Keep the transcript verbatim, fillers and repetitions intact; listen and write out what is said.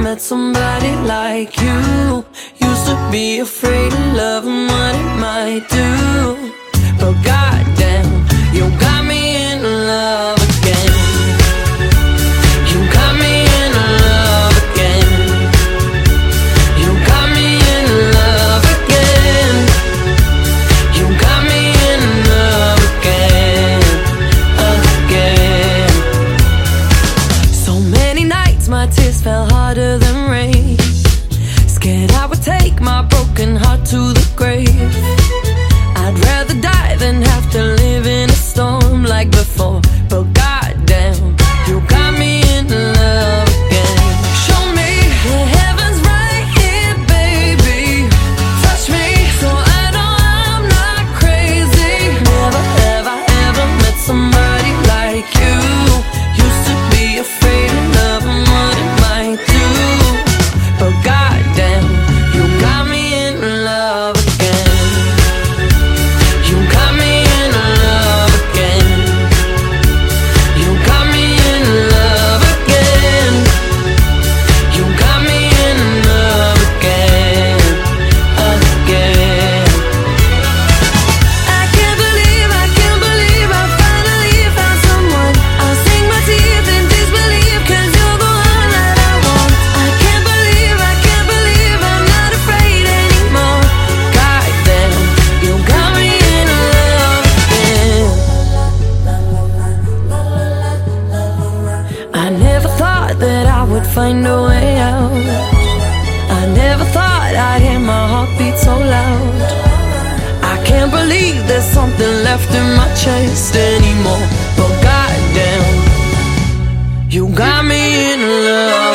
met somebody like you. Used to be afraid of love and what it might do, but goddamn, you got me in love again. You got me in love again. You got me in love again. You got me in love again, again. So many nights my tears fell harder than rain. Scared I would take my broken heart to the grave. I'd rather die than have to live in a storm like before, but goddamn, you got me in love again. Show me the heavens right here, baby. Touch me so I know I'm not crazy. Never have I ever met somebody like you. Used to be afraid of love and what it might do, but goddamn, you got me in love again. You got me in love again. You got me in love again. You got me in love again, again. I can't believe, I can't believe I finally found someone. I'll sink my teeth in disbelief, cause you're the one that I want. I can't believe, I can't believe I'm not afraid anymore. Goddamn, you got me in love again. I never thought that I would find a way out. I never thought I'd hear my heartbeat so loud. I can't believe there's something left in my chest anymore, but goddamn, you got me in love.